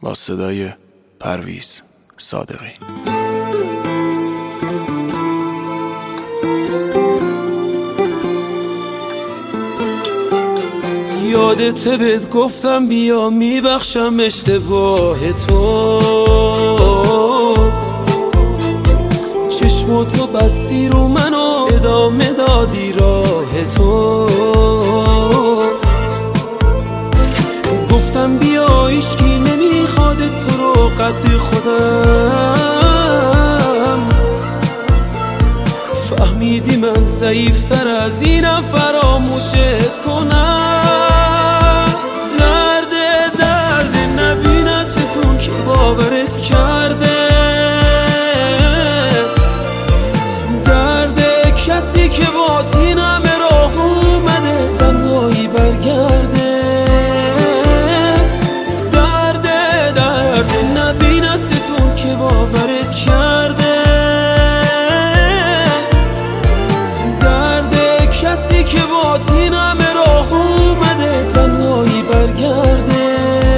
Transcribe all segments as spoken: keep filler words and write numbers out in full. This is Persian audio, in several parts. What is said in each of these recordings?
با صدای پرویز صادقی. یادت بهت گفتم بیا میبخشم اشتباه تو، چشماتو بستی رو منو ادامه دادی راه تو. گفتم بیا عشقی نمیخواد تو رو قد خودم، فهمیدی من ضعیفتر از اینم فراموشت کنم. درد درد نبینتتون که باورت کرده، درد کسی که با تین همه راه اومده تنهایی برگرده. درد درد نبینتتون که باورت کرده، درد کسی که با تین همه راه اومده تنهایی برگرده.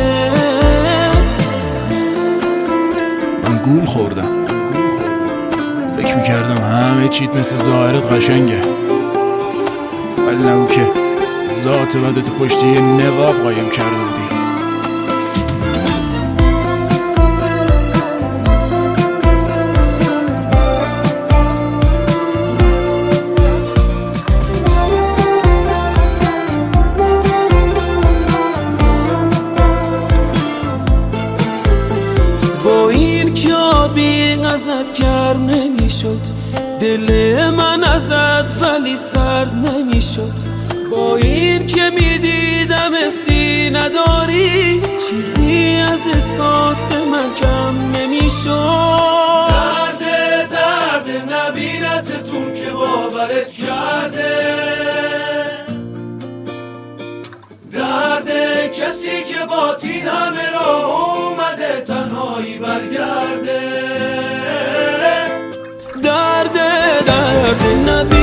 من گول خوردم، فکر میکردم همه چیت مثل ظاهرت قشنگه، ولی نگو که ذات بدت پشت یه نقاب قایم کرده بودی. با این که آبی ازت گرم نمیشد، دل من ازت ولی سرد نمیشد. با این که میدیدم حسی نداری، چیزی از احساس من کم نمیشد. درد درد نبینتتون که باورت کرده، درد کسی که با تین همه راه اومده تنهایی برگرده. درد درد نبینتتون